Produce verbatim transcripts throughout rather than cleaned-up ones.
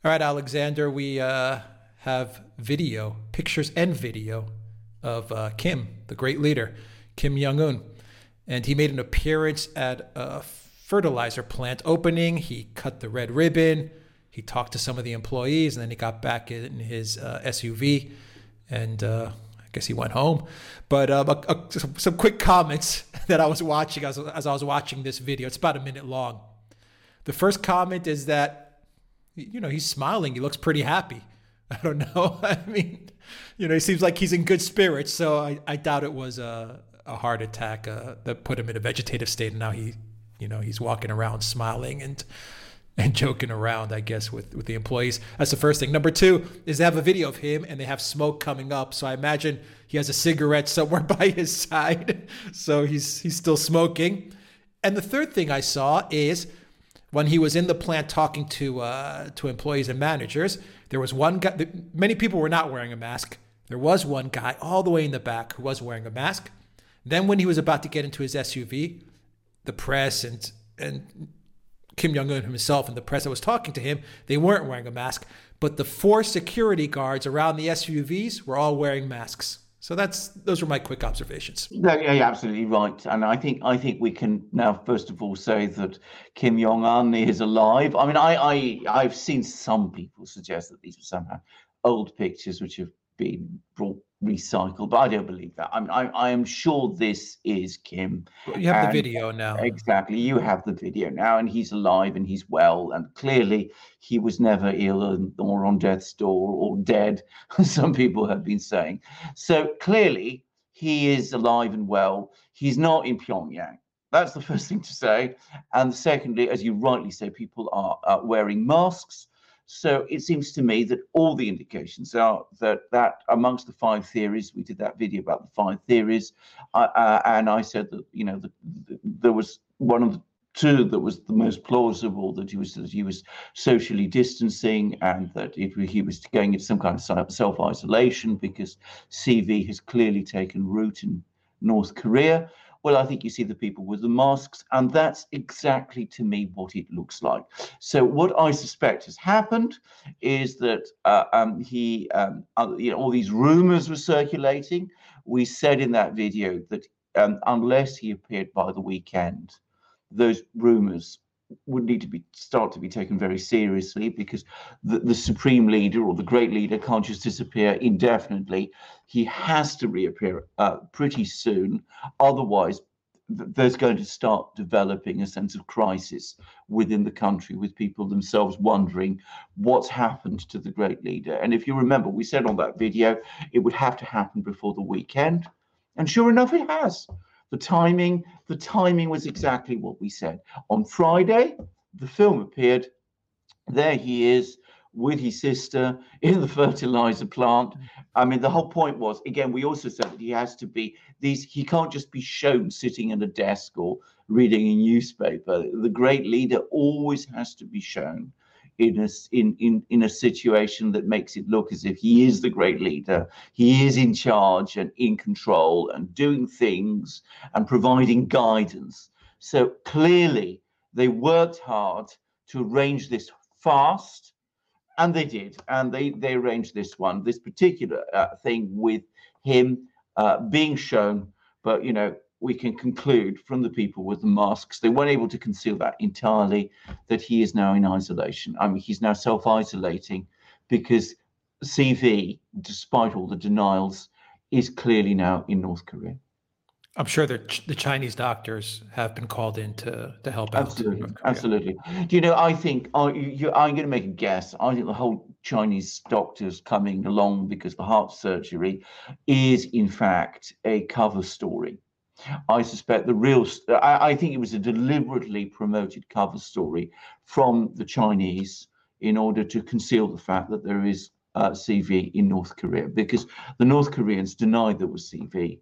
All right, Alexander, we uh, have video, pictures and video of uh, Kim, the great leader, Kim Jong-un. And he made an appearance at a fertilizer plant opening. He cut the red ribbon. He talked to some of the employees, and then he got back in his uh, S U V, and uh, I guess he went home. But um, a, a, some, some quick comments that I was watching as, as I was watching this video. It's about a minute long. The first comment is that, you know, he's smiling. He looks pretty happy. I don't know. I mean, you know, he seems like he's in good spirits. So I, I doubt it was a, a heart attack uh, that put him in a vegetative state. And now he, you know, he's walking around smiling and and joking around, I guess, with, with the employees. That's the first thing. Number two is they have a video of him and they have smoke coming up. So I imagine he has a cigarette somewhere by his side. So he's he's still smoking. And the third thing I saw is when he was in the plant talking to uh, to employees and managers, there was one guy, many people were not wearing a mask. There was one guy all the way in the back who was wearing a mask. Then when he was about to get into his S U V, the press and and Kim Jong-un himself and the press that was talking to him, they weren't wearing a mask, but the four security guards around the S U Vs were all wearing masks. So that's those were my quick observations. No, yeah, you're absolutely right, and I think I think we can now first of all say that Kim Jong-un is alive. I mean, I I I've seen some people suggest that these were somehow old pictures which have been brought recycled, but I don't believe that. I mean, I I am sure this is Kim. Well, you have the video now. Exactly, you have the video now, and he's alive and he's well, and clearly he was never ill or on death's door or dead, some people have been saying. So clearly he is alive and well. He's not in Pyongyang. That's the first thing to say. And secondly, as you rightly say, people are uh, wearing masks. So it seems to me that all the indications are that that amongst the five theories, we did that video about the five theories, uh, uh, and I said that, you know, the, the, there was one of the two that was the most plausible, that he was that he was socially distancing and that it, he was going into some kind of self-isolation because C V has clearly taken root in North Korea. Well, I think you see the people with the masks, and that's exactly to me what it looks like. So what I suspect has happened is that uh, um, he, um, uh, you know, all these rumors were circulating. We said in that video that um, unless he appeared by the weekend, those rumors would need to be start to be taken very seriously, because the, the supreme leader or the great leader can't just disappear indefinitely. He has to reappear uh, pretty soon. Otherwise, th- there's going to start developing a sense of crisis within the country, with people themselves wondering what's happened to the great leader. And if you remember, we said on that video, it would have to happen before the weekend. And sure enough, it has. The timing, the timing was exactly what we said. On Friday, the film appeared. There he is with his sister in the fertilizer plant. I mean, the whole point was, again, we also said that he has to be these, he can't just be shown sitting at a desk or reading a newspaper. The great leader always has to be shown in a, in, in, in a situation that makes it look as if he is the great leader. He is in charge and in control and doing things and providing guidance. So clearly they worked hard to arrange this fast, and they did. And they, they arranged this one, this particular uh, thing with him uh, being shown. But, you know, we can conclude from the people with the masks, they weren't able to conceal that entirely, that he is now in isolation. I mean, he's now self-isolating because C V, despite all the denials, is clearly now in North Korea. I'm sure that the Chinese doctors have been called in to, to help out. Absolutely, absolutely. Do you know, I think, I, you, I'm going to make a guess. I think the whole Chinese doctors coming along because the heart surgery is, in fact, a cover story. I suspect the real, I, I think it was a deliberately promoted cover story from the Chinese in order to conceal the fact that there is uh, C V in North Korea, because the North Koreans denied there was C V.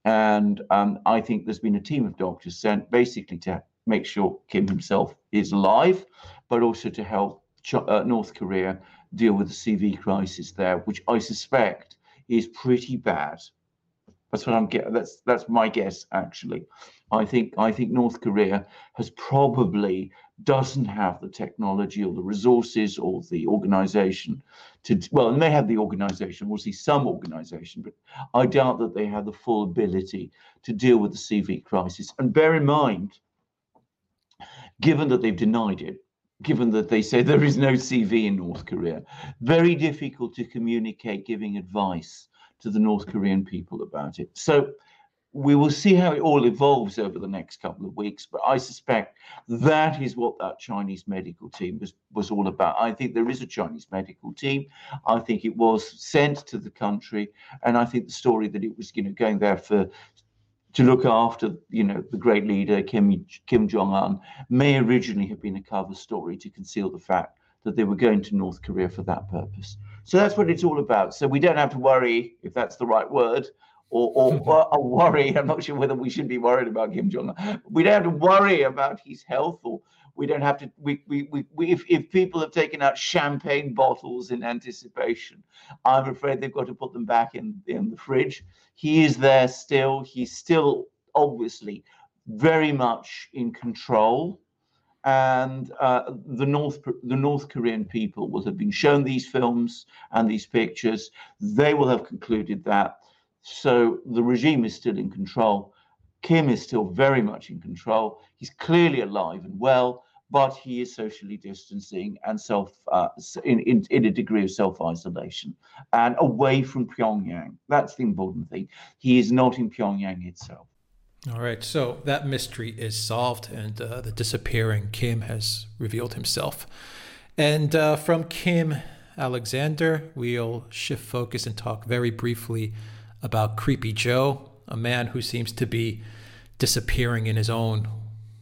And um, I think there's been a team of doctors sent basically to make sure Kim himself is alive, but also to help Ch- uh, North Korea deal with the C V crisis there, which I suspect is pretty bad. That's what I'm getting. That's that's my guess, actually. I think I think North Korea has probably doesn't have the technology or the resources or the organization to, well, they may have the organization, we'll see some organization, but I doubt that they have the full ability to deal with the C V crisis. And bear in mind, given that they've denied it, given that they say there is no C V in North Korea, very difficult to communicate giving advice to the North Korean people about it. So we will see how it all evolves over the next couple of weeks, but I suspect that is what that Chinese medical team was, was all about. I think there is a Chinese medical team. I think it was sent to the country, and I think the story that it was, you know, going there for to look after, you know, the great leader Kim Kim Jong-un may originally have been a cover story to conceal the fact that they were going to North Korea for that purpose. So that's what it's all about. So we don't have to worry, if that's the right word, or, or, or, or worry. I'm not sure whether we should be worried about Kim Jong-un. We don't have to worry about his health, or we don't have to. We, we, we, we if, if people have taken out champagne bottles in anticipation, I'm afraid they've got to put them back in, in the fridge. He is there still. He's still obviously very much in control. And uh, the North the North Korean people will have been shown these films and these pictures. They will have concluded that. So the regime is still in control. Kim is still very much in control. He's clearly alive and well, but he is socially distancing and self uh, in, in, in a degree of self-isolation and away from Pyongyang. That's the important thing. He is not in Pyongyang itself. All right, so that mystery is solved, and uh, the disappearing Kim has revealed himself. And uh, from Kim Alexander, we'll shift focus and talk very briefly about Creepy Joe, a man who seems to be disappearing in his own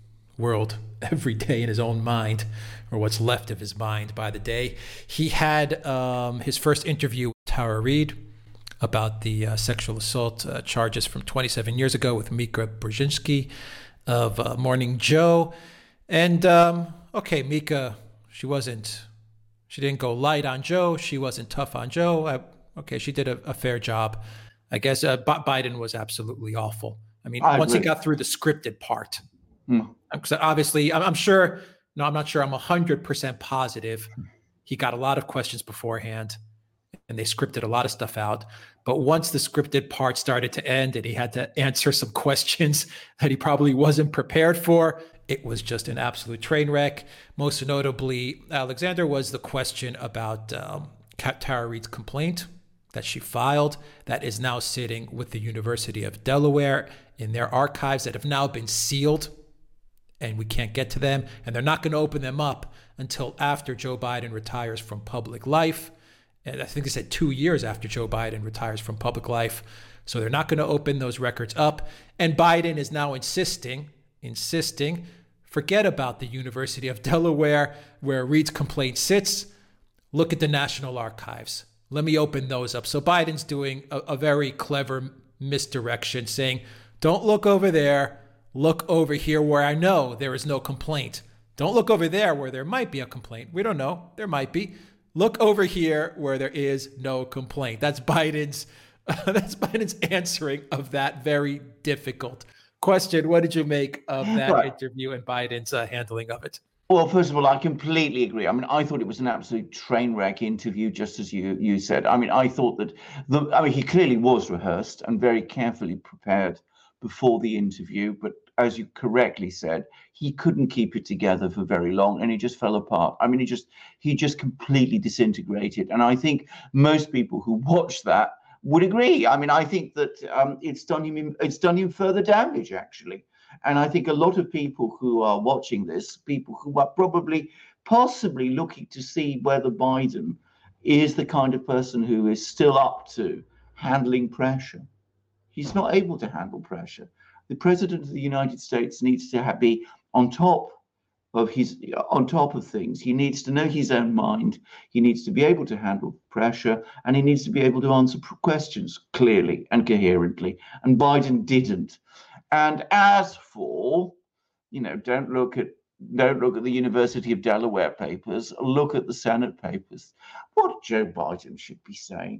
world every day, in his own mind, or what's left of his mind by the day. He had um, his first interview with Tara Reid about the uh, sexual assault uh, charges from twenty-seven years ago with Mika Brzezinski of uh, Morning Joe. And, um, okay, Mika, she wasn't, she didn't go light on Joe. She wasn't tough on Joe. Uh, okay, she did a, a fair job. I guess uh, B- Biden was absolutely awful. I mean, I once agree. He got through the scripted part, mm. obviously, I'm, I'm sure, no, I'm not sure, I'm one hundred percent positive he got a lot of questions beforehand, and they scripted a lot of stuff out. But once the scripted part started to end and he had to answer some questions that he probably wasn't prepared for, it was just an absolute train wreck. Most notably, Alexander, was the question about um, Tara Reid's complaint that she filed that is now sitting with the University of Delaware in their archives that have now been sealed, and we can't get to them. And they're not going to open them up until after Joe Biden retires from public life. And I think they said two years after Joe Biden retires from public life. So they're not going to open those records up. And Biden is now insisting, insisting, forget about the University of Delaware where Reid's complaint sits. Look at the National Archives. Let me open those up. So Biden's doing a, a very clever misdirection, saying, don't look over there. Look over here where I know there is no complaint. Don't look over there where there might be a complaint. We don't know. There might be. Look over here where there is no complaint. That's Biden's uh, that's Biden's answering of that very difficult question. What did you make of that right. interview and Biden's uh, handling of it? Well, first of all, I completely agree. I mean, I thought it was an absolute train wreck interview, just as you you said. I mean, I thought that the I mean, he clearly was rehearsed and very carefully prepared before the interview, but as you correctly said, he couldn't keep it together for very long, and he just fell apart. I mean, he just he just completely disintegrated. And I think most people who watched that would agree. I mean, I think that um, it's done him it's done him further damage, actually. And I think a lot of people who are watching this, people who are probably possibly looking to see whether Biden is the kind of person who is still up to handling pressure. He's not able to handle pressure. The president of the United States needs to have, be on top of his on top of things. He needs to know his own mind. He needs to be able to handle pressure, and he needs to be able to answer questions clearly and coherently. And Biden didn't. And as for, you know, don't look at don't look at the University of Delaware papers. Look at the Senate papers. What Joe Biden should be saying,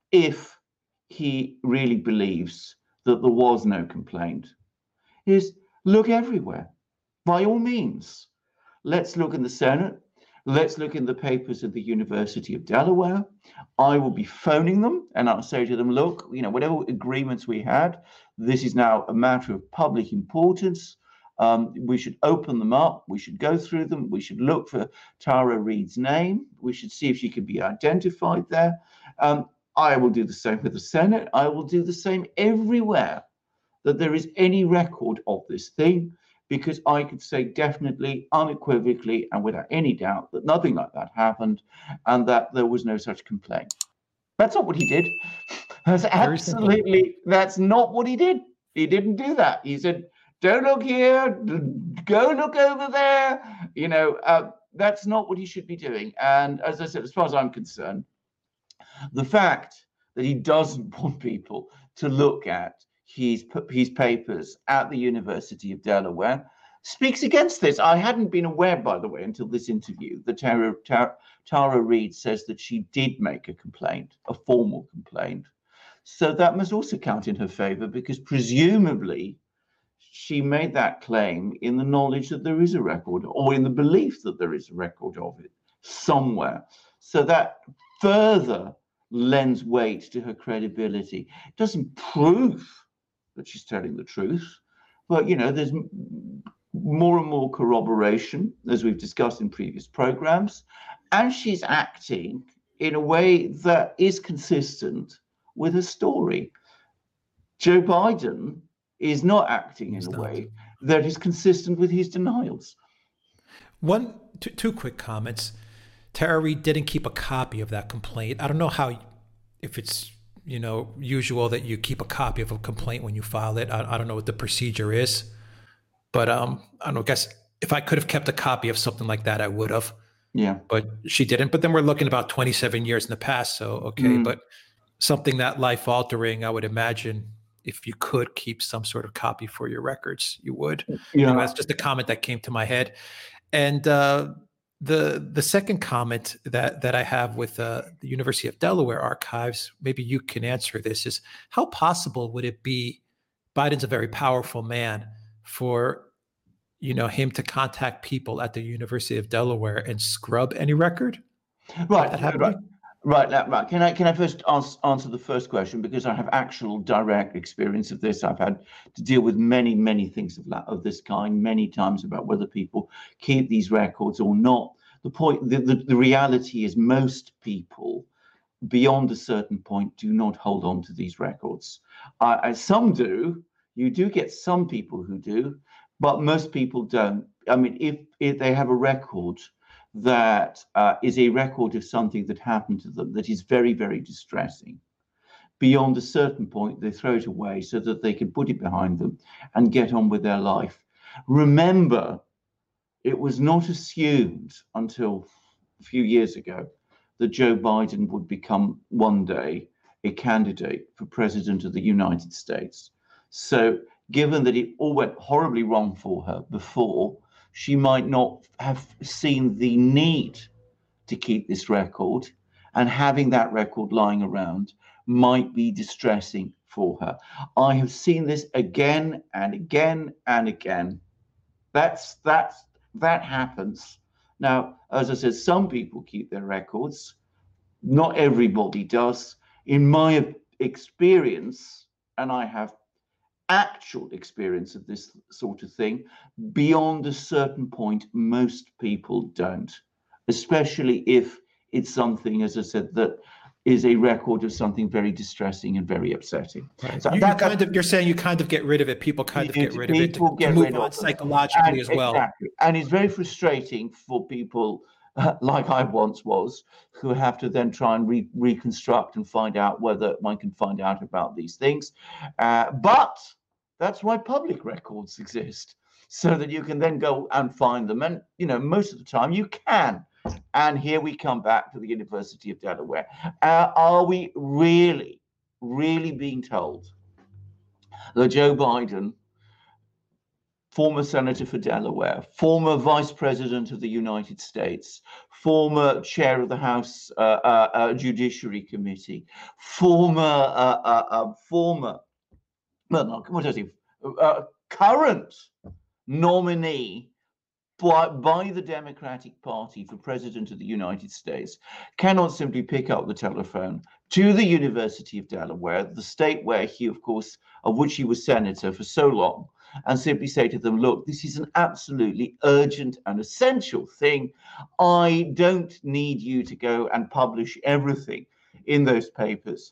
if he really believes that there was no complaint, is look everywhere. By all means, Let's look in the Senate. Let's look in the papers of the University of Delaware. I will be phoning them and I'll say to them, look, you know, whatever agreements we had, this is now a matter of public importance. Um, we should open them up. We should go through them. We should look for Tara Reade's name. We should see if she can be identified there. Um, I will do the same with the Senate. I will do the same everywhere that there is any record of this thing, because I could say definitely, unequivocally, and without any doubt that nothing like that happened and that there was no such complaint. That's not what he did. That's absolutely, that's not what he did. He didn't do that. He said, don't look here, go look over there. You know, uh, that's not what he should be doing. And as I said, as far as I'm concerned, the fact that he doesn't want people to look at his, his papers at the University of Delaware speaks against this. I hadn't been aware, by the way, until this interview, that Tara, Tara, Tara Reade says that she did make a complaint, a formal complaint. So that must also count in her favor, because presumably she made that claim in the knowledge that there is a record, or in the belief that there is a record of it somewhere. So that further lends weight to her credibility. It doesn't prove that she's telling the truth, but, you know, there's more and more corroboration, as we've discussed in previous programs, and she's acting in a way that is consistent with her story. Joe Biden is not acting in a way that is consistent with his denials. One, two, two quick comments. Tara Reade didn't keep a copy of that complaint. I don't know how, if it's, you know, usual that you keep a copy of a complaint when you file it. I, I don't know what the procedure is, but um, I don't know, I guess if I could have kept a copy of something like that, I would have. Yeah. But she didn't. But then we're looking about twenty-seven years in the past. So, okay. Mm. But something that life altering, I would imagine if you could keep some sort of copy for your records, you would. Yeah. Anyway, that's just a comment that came to my head. And uh, the the second comment that that I have with uh, the University of Delaware archives, maybe you can answer this, is how possible would it be? Biden's a very powerful man, for you know him to contact people at the University of Delaware and scrub any record. Right, right, right, right. Can I can I first answer, answer the first question, because I have actual direct experience of this. I've had to deal with many many things of that of this kind many times about whether people keep these records or not. The point, the, the, the reality is, most people beyond a certain point do not hold on to these records. Uh, some do. You do get some people who do, but most people don't. I mean, if, if they have a record that uh, is a record of something that happened to them that is very, very distressing, beyond a certain point, they throw it away so that they can put it behind them and get on with their life. Remember, it was not assumed until a few years ago that Joe Biden would become one day a candidate for president of the United States. So given that it all went horribly wrong for her before, she might not have seen the need to keep this record, and having that record lying around might be distressing for her. I have seen this again and again and again. That's that's that happens. Now, as I said, some people keep their records. Not everybody does. In my experience, and I have actual experience of this sort of thing, beyond a certain point, most people don't, especially if it's something, as I said, that is a record of something very distressing and very upsetting. Right. So you, that, you kind of, you're saying you kind of get rid of it. People kind of get rid of it to, to move on psychologically and, as well. Exactly. And it's very frustrating for people uh, like I once was, who have to then try and re- reconstruct and find out whether one can find out about these things. Uh, but that's why public records exist, so that you can then go and find them. And, you know, most of the time you can. And here we come back to the University of Delaware. Uh, are we really, really being told that Joe Biden, former senator for Delaware, former vice president of the United States, former chair of the House uh, uh, uh, Judiciary Committee, former, uh, uh, uh, former, well, no, what does he, uh, current nominee by, by the Democratic Party for President of the United States cannot simply pick up the telephone to the University of Delaware, the state where he, of course, of which he was senator for so long, and simply say to them, look, this is an absolutely urgent and essential thing. I don't need you to go and publish everything in those papers.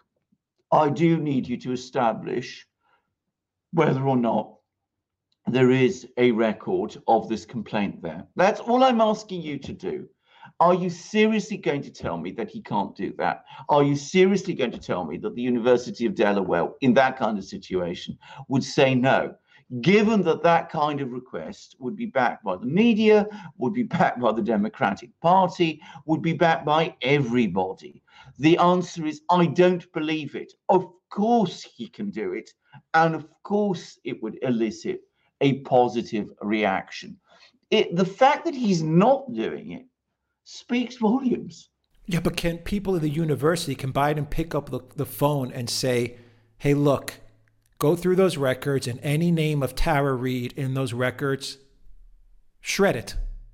I do need you to establish whether or not there is a record of this complaint there. That's all I'm asking you to do. Are you seriously going to tell me that he can't do that? Are you seriously going to tell me that the University of Delaware, in that kind of situation, would say no, given that that kind of request would be backed by the media, would be backed by the Democratic Party, would be backed by everybody? The answer is, I don't believe it. Of course he can do it. And of course it would elicit a positive reaction. It, the fact that he's not doing it speaks volumes. Yeah, but can people in the university can Biden pick up the, the phone and say, hey, look, go through those records and any name of Tara Reade in those records, shred it.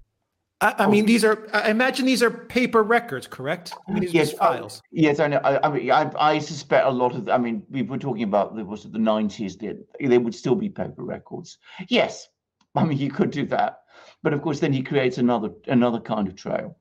I, I mean, these are, I imagine these are paper records, correct? I mean, these yes, are files. Uh, yes, I know. I, I mean, I, I suspect a lot of, I mean, we were talking about, there was the nineties, they, they would still be paper records. Yes, I mean, you could do that. But of course, then he creates another another kind of trail.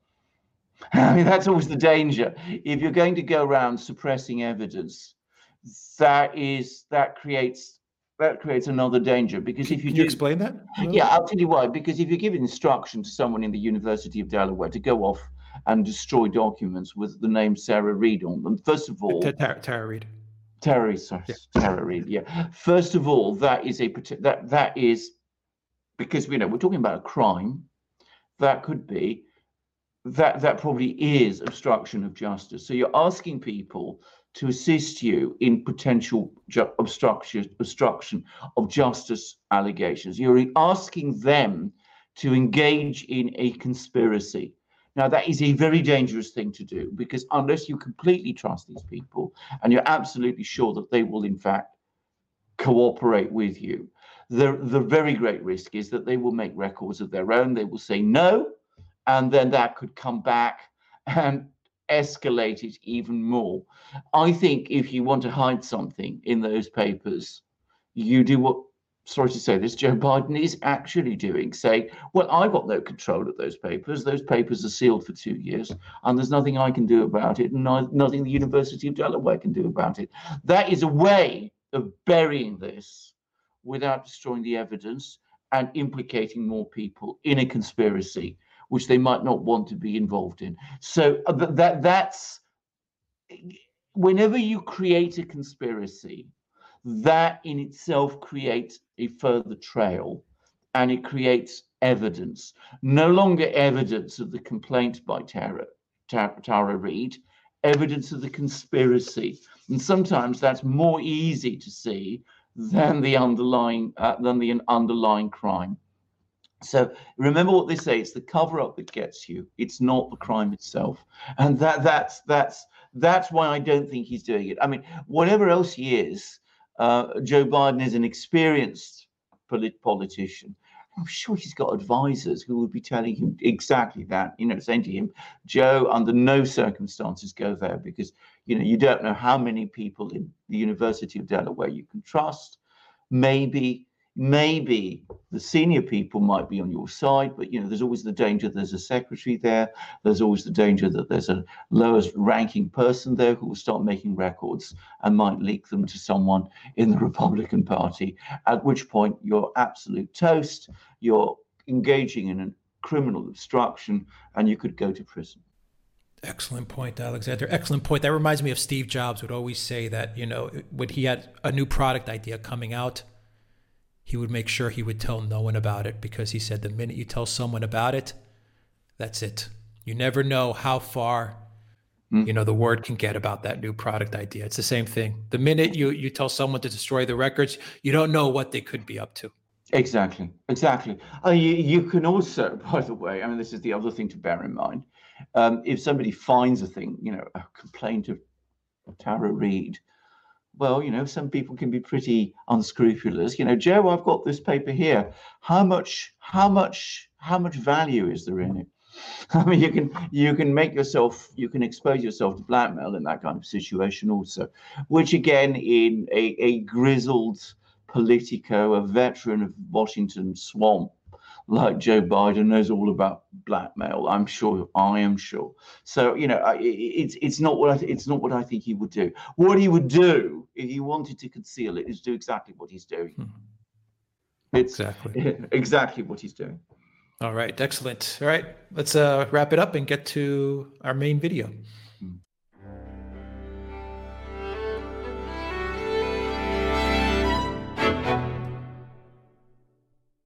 I mean, that's always the danger. If you're going to go around suppressing evidence, that is, that creates, that creates another danger. Because if you Can do, you explain that? Yeah, I'll tell you why. Because if you give instruction to someone in the University of Delaware to go off and destroy documents with the name Sarah Reade on them, first of all, Tara, Tara Reade. Tara, sorry, yeah. Tara Reade. Yeah. First of all, that is a that that is because you know we're talking about a crime. That could be that that probably is obstruction of justice. So you're asking people to assist you in potential ju- obstruction obstruction of justice allegations. You're asking them to engage in a conspiracy. Now, that is a very dangerous thing to do, because unless you completely trust these people and you're absolutely sure that they will, in fact, cooperate with you, the, the very great risk is that they will make records of their own. They will say no, and then that could come back and escalate it even more. I think if you want to hide something in those papers, you do what, sorry to say this, Joe Biden is actually doing, say, well, I've got no control of those papers. Those papers are sealed for two years, and there's nothing I can do about it, and no, nothing the University of Delaware can do about it. That is a way of burying this without destroying the evidence and implicating more people in a conspiracy which they might not want to be involved in. So uh, that that's, whenever you create a conspiracy, that in itself creates a further trail, and it creates evidence, no longer evidence of the complaint by Tara, Tara, Tara Reade, evidence of the conspiracy. And sometimes that's more easy to see than the underlying uh, than the underlying crime. So remember what they say, it's the cover-up that gets you. It's not the crime itself. And that that's that's that's why I don't think he's doing it. I mean, whatever else he is, uh, Joe Biden is an experienced polit- politician. I'm sure he's got advisors who would be telling him exactly that, you know, saying to him, Joe, under no circumstances go there, because, you know, you don't know how many people in the University of Delaware you can trust. Maybe Maybe the senior people might be on your side, but, you know, there's always the danger there's a secretary there. There's always the danger that there's a lowest ranking person there who will start making records and might leak them to someone in the Republican Party, at which point you're absolute toast. You're engaging in a criminal obstruction and you could go to prison. Excellent point, Alexander. Excellent point. That reminds me of Steve Jobs would always say that, you know, when he had a new product idea coming out, he would make sure he would tell no one about it, because he said the minute you tell someone about it, that's it. You never know how far, mm. you know, the word can get about that new product idea. It's the same thing. The minute you, you tell someone to destroy the records, you don't know what they could be up to. Exactly, exactly. Uh, you, you can also, by the way, I mean, this is the other thing to bear in mind. Um, if somebody finds a thing, you know, a complaint of Tara Reade, well, you know, some people can be pretty unscrupulous. You know, Joe, I've got this paper here. How much, how much, how much value is there in it? I mean, you can you can make yourself, you can expose yourself to blackmail in that kind of situation also, which again, in a, a grizzled Politico, a veteran of Washington swamp like Joe Biden knows all about blackmail. I'm sure. I am sure. So you know, I, it's it's not what I th- it's not what I think he would do. What he would do if he wanted to conceal it is do exactly what he's doing. Hmm. It's Exactly. exactly what he's doing. All right, excellent. All right, let's uh, wrap it up and get to our main video.